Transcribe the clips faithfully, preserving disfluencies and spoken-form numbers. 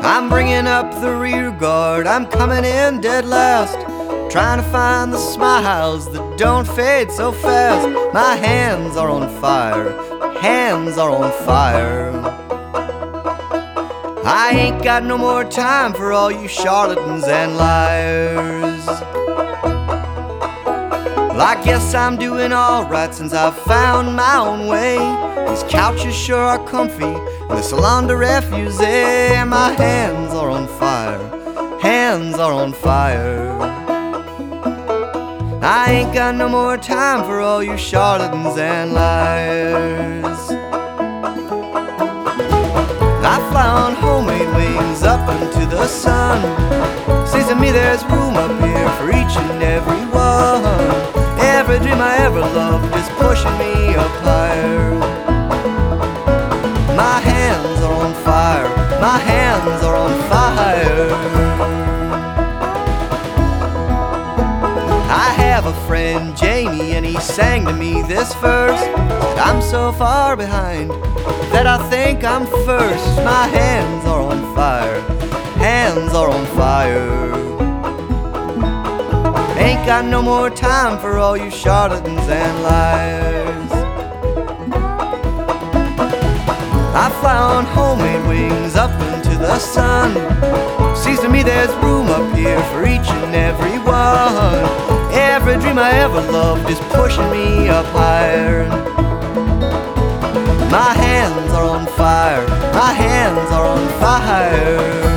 I'm bringing up the rear guard, I'm coming in dead last, trying to find the smiles that don't fade so fast. My hands are on fire, hands are on fire. I ain't got no more time for all you charlatans and liars. Well, I guess I'm doing alright since I've found my own way. These couches sure are comfy, and the salon de refuse. My hands are on fire, hands are on fire. I ain't got no more time for all you charlatans and liars. I fly on homemade wings up into the sun. Seems to me there's room up here for each and every one. Every dream I ever loved is pushing me up higher. My hands are on fire, my hands are on fire. I have a friend, Jamie, and he sang to me this verse. Said I'm so far behind that I think I'm first. My hands are on fire, hands are on fire. Ain't got no more time for all you charlatans and liars. I fly on homemade wings up into the sun. Seems to me there's room up here for each and every one. Every dream I ever loved is pushing me up higher. My hands are on fire, my hands are on fire.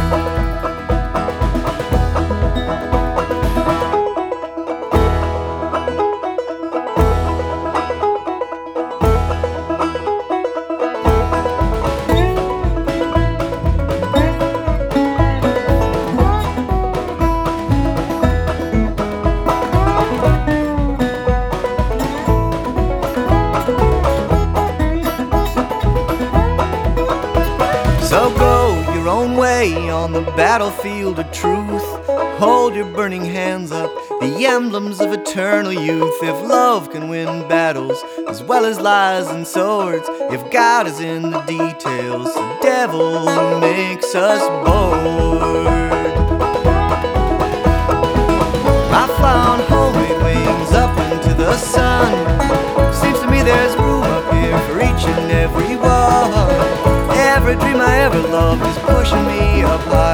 So go your own way on the battlefield of truth. Hold your burning hands up, the emblems of eternal youth. If love can win battles as well as lies and swords, if God is in the details, the devil who makes us bored. I fly on homemade wings up into the sun. Seems to me there's room up here for each and every one. Every dream I ever loved is pushing me up high.